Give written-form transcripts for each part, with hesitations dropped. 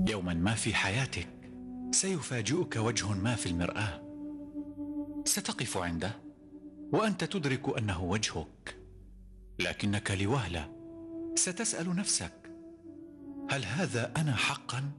يوما ما في حياتك سيفاجئك وجه ما في المرآة. ستقف عنده وأنت تدرك أنه وجهك، لكنك لوهلة ستسأل نفسك: هل هذا أنا حقا؟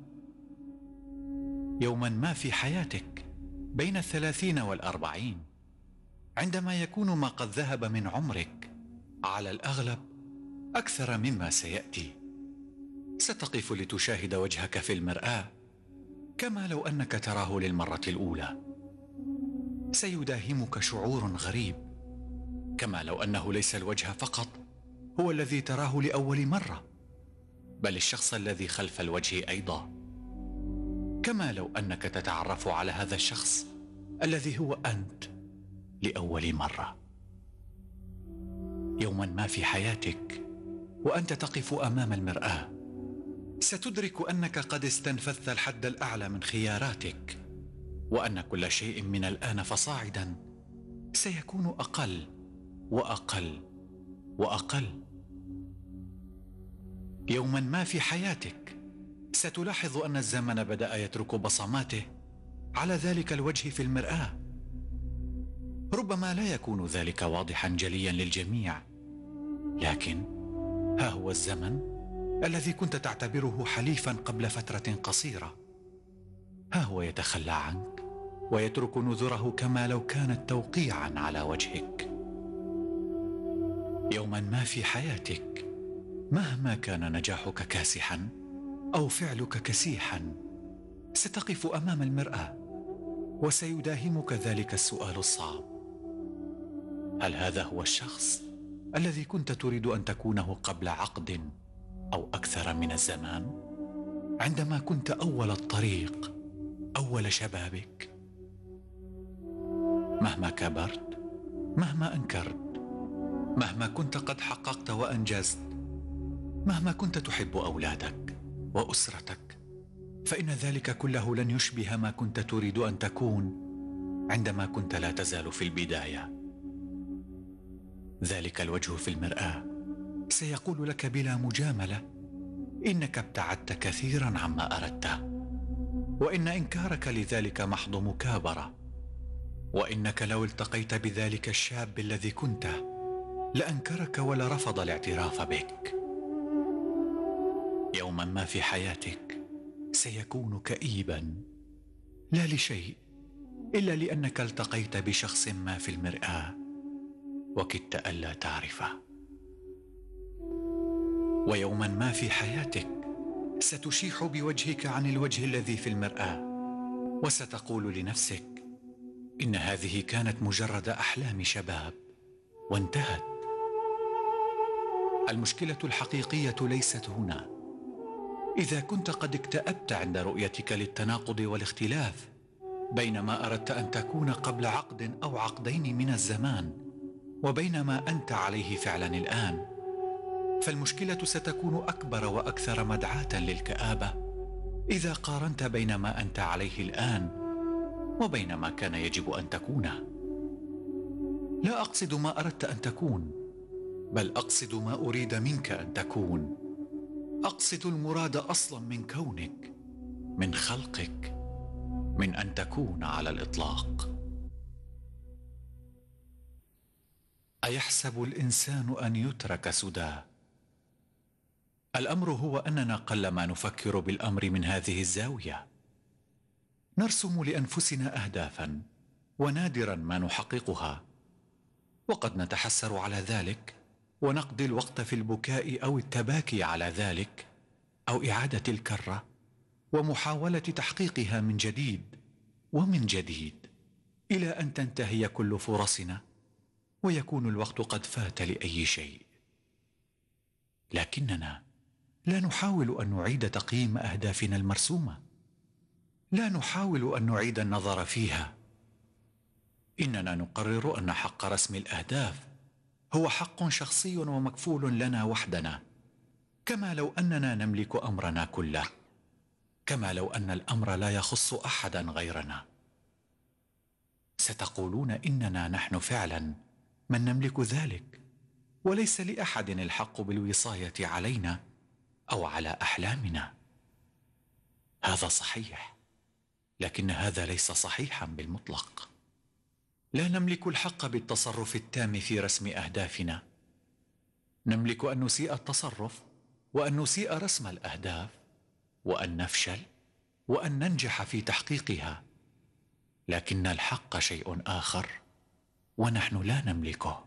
يوما ما في حياتك بين 30 و40، عندما يكون ما قد ذهب من عمرك على الأغلب أكثر مما سيأتي، ستقف لتشاهد وجهك في المرآة كما لو أنك تراه للمرة الأولى. سيداهمك شعور غريب، كما لو أنه ليس الوجه فقط هو الذي تراه لأول مرة، بل الشخص الذي خلف الوجه أيضا، كما لو أنك تتعرف على هذا الشخص الذي هو أنت لأول مرة. يوما ما في حياتك وأنت تقف أمام المرآة، ستدرك أنك قد استنفذت الحد الأعلى من خياراتك، وأن كل شيء من الآن فصاعدا سيكون أقل وأقل وأقل. يوما ما في حياتك ستلاحظ أن الزمن بدأ يترك بصماته على ذلك الوجه في المرآة. ربما لا يكون ذلك واضحا جليا للجميع، لكن ها هو الزمن الذي كنت تعتبره حليفا قبل فترة قصيرة، ها هو يتخلى عنك ويترك نذره كما لو كانت توقيعا على وجهك. يوما ما في حياتك مهما كان نجاحك كاسحا أو فعلك كسيحا، ستقف أمام المرآة وسيداهمك ذلك السؤال الصعب: هل هذا هو الشخص الذي كنت تريد أن تكونه قبل عقد أو أكثر من الزمان، عندما كنت أول الطريق، أول شبابك؟ مهما كبرت، مهما أنكرت، مهما كنت قد حققت وأنجزت، مهما كنت تحب أولادك وأسرتك، فإن ذلك كله لن يشبه ما كنت تريد أن تكون عندما كنت لا تزال في البداية. ذلك الوجه في المرآة سيقول لك بلا مجاملة إنك ابتعدت كثيرا عما أردته، وإن إنكارك لذلك محض مكابرة، وإنك لو التقيت بذلك الشاب الذي كنته لأنكرك ولا رفض الاعتراف بك. يوما ما في حياتك سيكون كئيبا، لا لشيء إلا لأنك التقيت بشخص ما في المرآة وكدت ألا تعرفه. ويوما ما في حياتك ستشيح بوجهك عن الوجه الذي في المرآة، وستقول لنفسك إن هذه كانت مجرد أحلام شباب وانتهت. المشكلة الحقيقية ليست هنا. إذا كنت قد اكتأبت عند رؤيتك للتناقض والاختلاف بين ما أردت أن تكون قبل عقد أو عقدين من الزمان وبين ما أنت عليه فعلا الآن، فالمشكلة ستكون أكبر وأكثر مدعاة للكآبة إذا قارنت بين ما أنت عليه الآن وبين ما كان يجب أن تكونه. لا أقصد ما أردت أن تكون، بل أقصد ما أريد منك أن تكون. أقصد المراد أصلا من كونك، من خلقك، من أن تكون على الإطلاق. أيحسب الإنسان أن يترك سدى؟ الأمر هو أننا قلما نفكر بالأمر من هذه الزاوية. نرسم لأنفسنا أهدافا ونادرا ما نحققها، وقد نتحسر على ذلك ونقضي الوقت في البكاء أو التباكي على ذلك، أو إعادة الكرة ومحاولة تحقيقها من جديد ومن جديد، إلى أن تنتهي كل فرصنا ويكون الوقت قد فات لأي شيء. لكننا لا نحاول أن نعيد تقييم أهدافنا المرسومة، لا نحاول أن نعيد النظر فيها. إننا نقرر أن حق رسم الأهداف هو حق شخصي ومكفول لنا وحدنا، كما لو أننا نملك أمرنا كله، كما لو أن الأمر لا يخص أحدا غيرنا. ستقولون إننا نحن فعلا من نملك ذلك، وليس لأحد الحق بالوصاية علينا أو على أحلامنا. هذا صحيح، لكن هذا ليس صحيحا بالمطلق. لا نملك الحق بالتصرف التام في رسم أهدافنا. نملك أن نسيء التصرف، وأن نسيء رسم الأهداف، وأن نفشل، وأن ننجح في تحقيقها. لكن الحق شيء آخر، ونحن لا نملكه.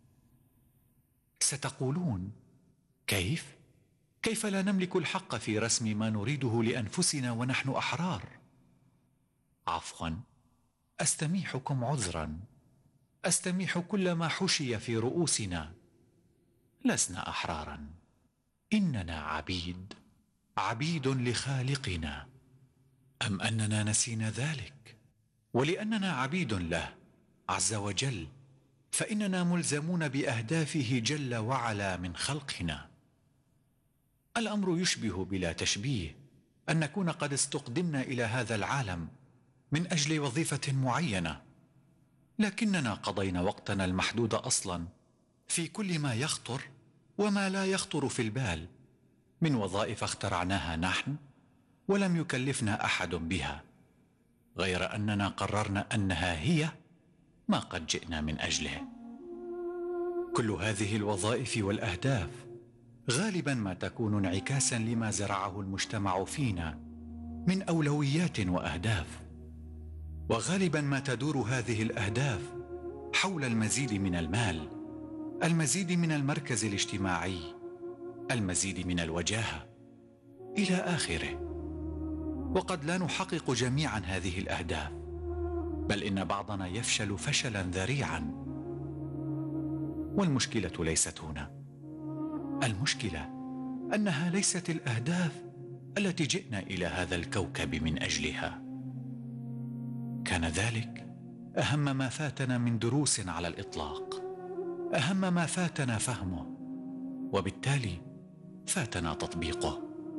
ستقولون: كيف؟ كيف لا نملك الحق في رسم ما نريده لأنفسنا ونحن أحرار؟ عفوا، أستميحكم عذرا، أستميح كل ما حشي في رؤوسنا. لسنا أحرارا، إننا عبيد، عبيد لخالقنا. أم أننا نسينا ذلك؟ ولأننا عبيد له عز وجل، فإننا ملزمون بأهدافه جل وعلا من خلقنا. الأمر يشبه بلا تشبيه أن نكون قد استقدمنا إلى هذا العالم من أجل وظيفة معينة، لكننا قضينا وقتنا المحدود أصلا في كل ما يخطر وما لا يخطر في البال من وظائف اخترعناها نحن ولم يكلفنا أحد بها، غير أننا قررنا أنها هي ما قد جئنا من أجله. كل هذه الوظائف والأهداف غالبا ما تكون انعكاسا لما زرعه المجتمع فينا من أولويات وأهداف، وغالبا ما تدور هذه الأهداف حول المزيد من المال، المزيد من المركز الاجتماعي، المزيد من الوجاهة، إلى آخره. وقد لا نحقق جميعا هذه الأهداف، بل إن بعضنا يفشل فشلا ذريعا. والمشكلة ليست هنا، المشكلة أنها ليست الأهداف التي جئنا إلى هذا الكوكب من أجلها. كان ذلك أهم ما فاتنا من دروس على الإطلاق، أهم ما فاتنا فهمه، وبالتالي فاتنا تطبيقه.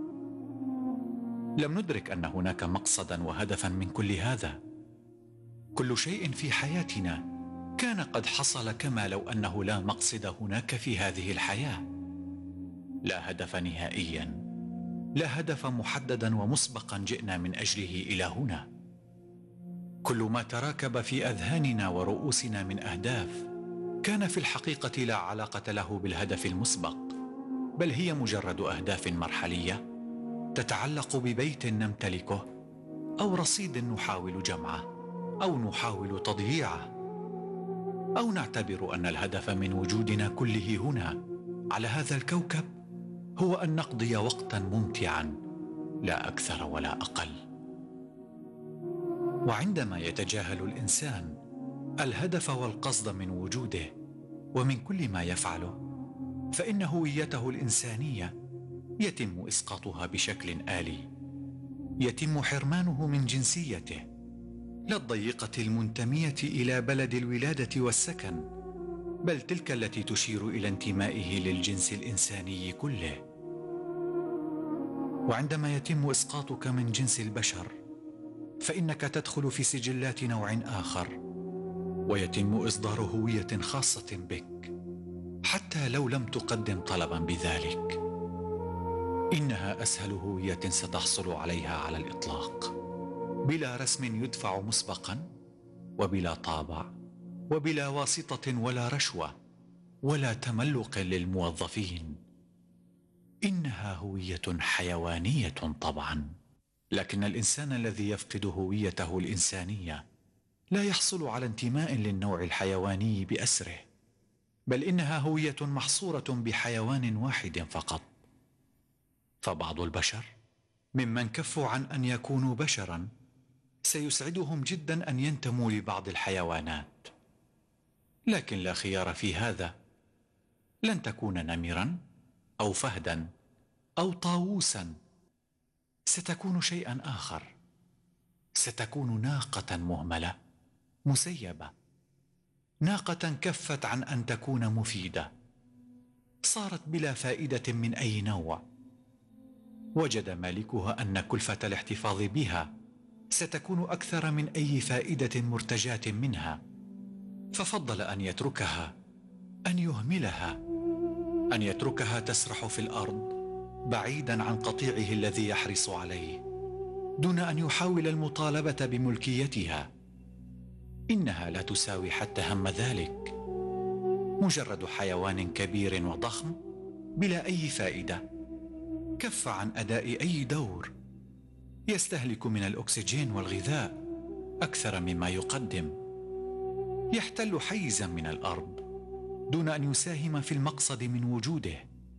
لم ندرك أن هناك مقصدا وهدفا من كل هذا. كل شيء في حياتنا كان قد حصل كما لو أنه لا مقصد هناك في هذه الحياة، لا هدف نهائيا، لا هدف محددا ومسبقا جئنا من أجله إلى هنا. كل ما تراكب في أذهاننا ورؤوسنا من أهداف كان في الحقيقة لا علاقة له بالهدف المسبق، بل هي مجرد أهداف مرحلية تتعلق ببيت نمتلكه، أو رصيد نحاول جمعه، أو نحاول تضييعه، أو نعتبر أن الهدف من وجودنا كله هنا على هذا الكوكب هو أن نقضي وقتا ممتعا، لا أكثر ولا أقل. وعندما يتجاهل الإنسان الهدف والقصد من وجوده ومن كل ما يفعله، فإن هويته الإنسانية يتم إسقاطها بشكل آلي، يتم حرمانه من جنسيته، لا الضيقة المنتمية إلى بلد الولادة والسكن، بل تلك التي تشير إلى انتمائه للجنس الإنساني كله. وعندما يتم إسقاطك من جنس البشر، فإنك تدخل في سجلات نوع آخر، ويتم إصدار هوية خاصة بك حتى لو لم تقدم طلبا بذلك. إنها أسهل هوية ستحصل عليها على الإطلاق، بلا رسم يدفع مسبقا، وبلا طابع، وبلا واسطة ولا رشوة، ولا تملق للموظفين. إنها هوية حيوانية طبعا، لكن الإنسان الذي يفقد هويته الإنسانية لا يحصل على انتماء للنوع الحيواني بأسره، بل إنها هوية محصورة بحيوان واحد فقط. فبعض البشر ممن كفوا عن أن يكونوا بشرا سيسعدهم جدا أن ينتموا لبعض الحيوانات، لكن لا خيار في هذا. لن تكون نمرا أو فهدا أو طاووسا، ستكون شيئا آخر، ستكون ناقة مهملة مسيبة، ناقة كفت عن أن تكون مفيدة، صارت بلا فائدة من أي نوع. وجد مالكها أن كلفة الاحتفاظ بها ستكون أكثر من أي فائدة مرتجاة منها، ففضل أن يتركها، أن يهملها، أن يتركها تسرح في الأرض بعيدا عن قطيعه الذي يحرص عليه. دون أن يحاول المطالبة بملكيتها. إنها لا تساوي حتى هم ذلك، مجرد حيوان كبير وضخم بلا أي فائدة، كف عن أداء أي دور، يستهلك من الأكسجين والغذاء أكثر مما يقدم، يحتل حيزا من الأرض دون أن يساهم في المقصد من وجوده.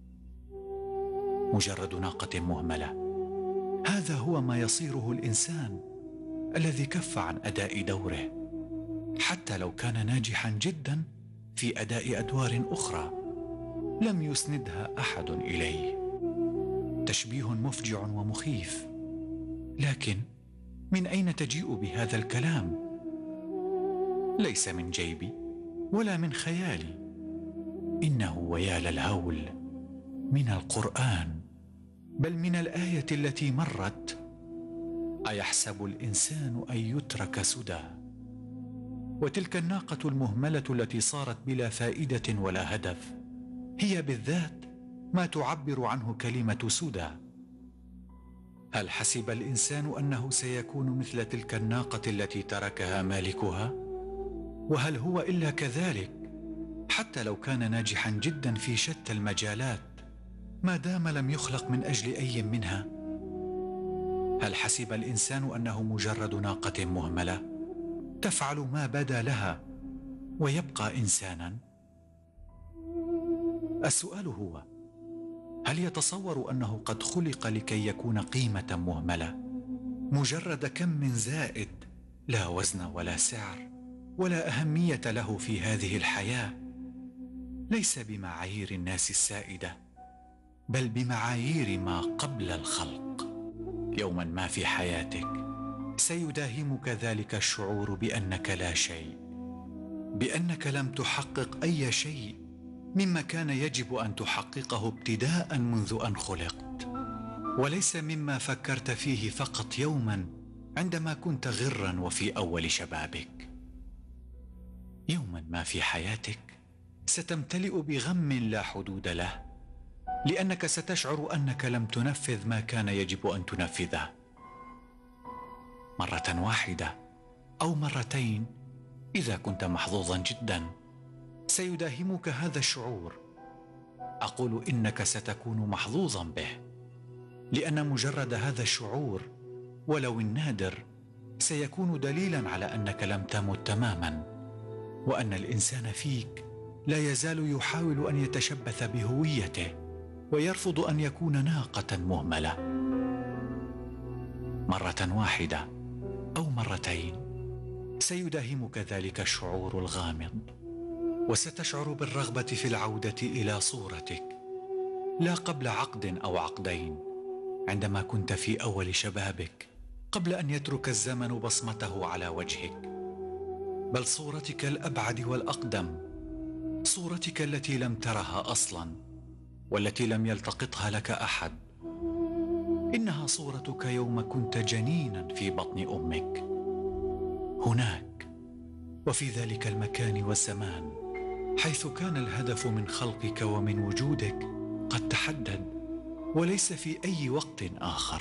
مجرد ناقة مهملة، هذا هو ما يصيره الإنسان الذي كف عن أداء دوره، حتى لو كان ناجحا جدا في أداء أدوار أخرى لم يسندها أحد إليه. تشبيه مفجع ومخيف، لكن من أين تجيء بهذا الكلام؟ ليس من جيبي ولا من خيالي، إنه ويا للهول من القرآن، بل من الآية التي مرت: أيحسب الإنسان أن يترك سدى. وتلك الناقة المهملة التي صارت بلا فائدة ولا هدف هي بالذات ما تعبر عنه كلمة سدى. هل حسب الإنسان أنه سيكون مثل تلك الناقة التي تركها مالكها؟ وهل هو إلا كذلك حتى لو كان ناجحا جدا في شتى المجالات ما دام لم يخلق من أجل أي منها؟ هل حسب الإنسان أنه مجرد ناقة مهملة تفعل ما بدا لها ويبقى إنسانا؟ السؤال هو: هل يتصور أنه قد خلق لكي يكون قيمة مهملة، مجرد كم زائد لا وزن ولا سعر ولا أهمية له في هذه الحياة، ليس بمعايير الناس السائدة بل بمعايير ما قبل الخلق؟ يوما ما في حياتك سيداهمك ذلك الشعور بأنك لا شيء، بأنك لم تحقق أي شيء مما كان يجب أن تحققه ابتداء منذ أن خلقت، وليس مما فكرت فيه فقط يوما عندما كنت غرا وفي أول شبابك. يوما ما في حياتك ستمتلئ بغم لا حدود له، لأنك ستشعر أنك لم تنفذ ما كان يجب أن تنفذه. مرة واحدة أو مرتين إذا كنت محظوظا جدا سيداهمك هذا الشعور. أقول إنك ستكون محظوظا به، لأن مجرد هذا الشعور ولو النادر سيكون دليلا على أنك لم تمت تماما، وأن الإنسان فيك لا يزال يحاول أن يتشبث بهويته ويرفض أن يكون ناقة مهملة. مرة واحدة أو مرتين سيداهمك ذلك الشعور الغامض، وستشعر بالرغبة في العودة إلى صورتك، لا قبل عقد أو عقدين عندما كنت في أول شبابك قبل أن يترك الزمن بصمته على وجهك، بل صورتك الأبعد والأقدم، صورتك التي لم ترها أصلا والتي لم يلتقطها لك أحد. إنها صورتك يوم كنت جنينا في بطن أمك. هناك وفي ذلك المكان والزمان حيث كان الهدف من خلقك ومن وجودك قد تحدد، وليس في أي وقت آخر.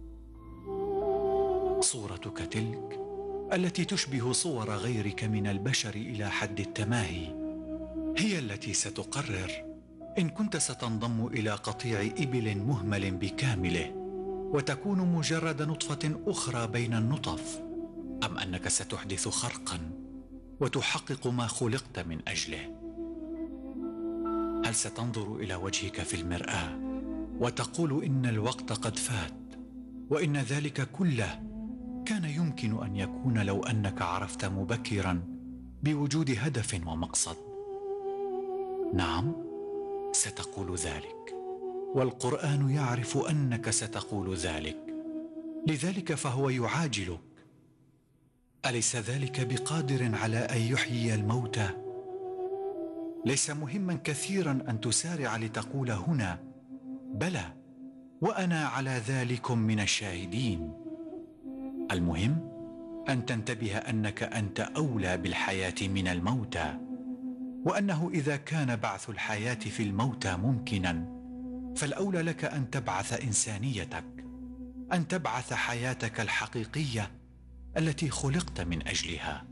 صورتك تلك التي تشبه صور غيرك من البشر إلى حد التماهي هي التي ستقرر إن كنت ستنضم إلى قطيع إبل مهمل بكامله وتكون مجرد نطفة أخرى بين النطف، أم أنك ستحدث خرقا وتحقق ما خلقت من أجله. هل ستنظر إلى وجهك في المرآة وتقول إن الوقت قد فات، وإن ذلك كله كان يمكن أن يكون لو أنك عرفت مبكرا بوجود هدف ومقصد؟ نعم، ستقول ذلك، والقرآن يعرف أنك ستقول ذلك، لذلك فهو يعاجلك. أليس ذلك بقادر على أن يحيي الموتى؟ ليس مهما كثيرا أن تسارع لتقول هنا: بلى وأنا على ذلكم من الشاهدين. المهم أن تنتبه أنك أنت أولى بالحياة من الموتى، وأنه إذا كان بعث الحياة في الموتى ممكنا فالأولى لك أن تبعث إنسانيتك أن تبعث حياتك الحقيقية التي خلقت من أجلها.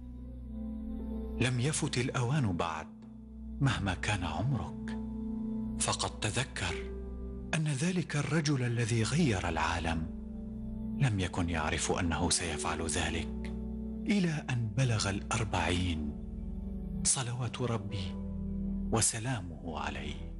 لم يفت الأوان بعد مهما كان عمرك. فقد تذكر أن ذلك الرجل الذي غير العالم لم يكن يعرف أنه سيفعل ذلك إلى أن بلغ 40 صلوات ربي وسلامه عليه.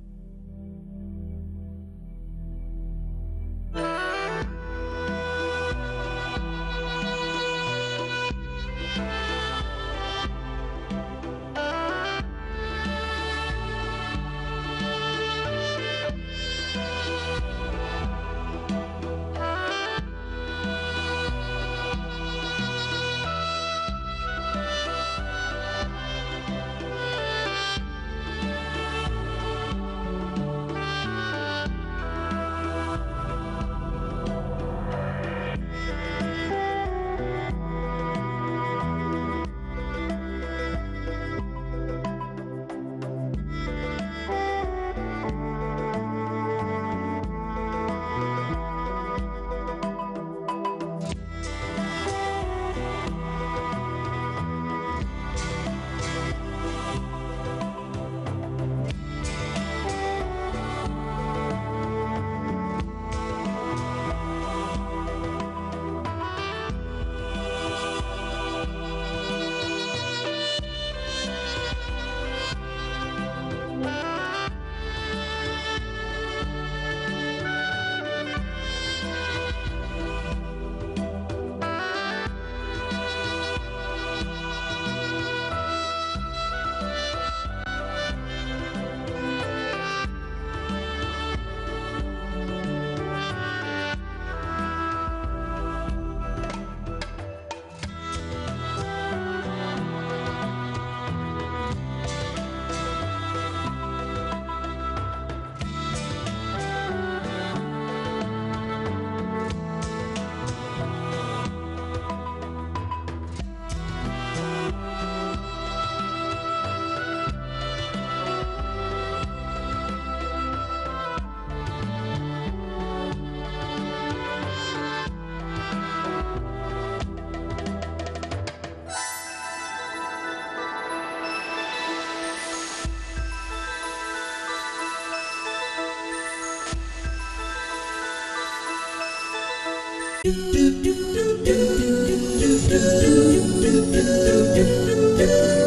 Do do do do do do do do do do do do.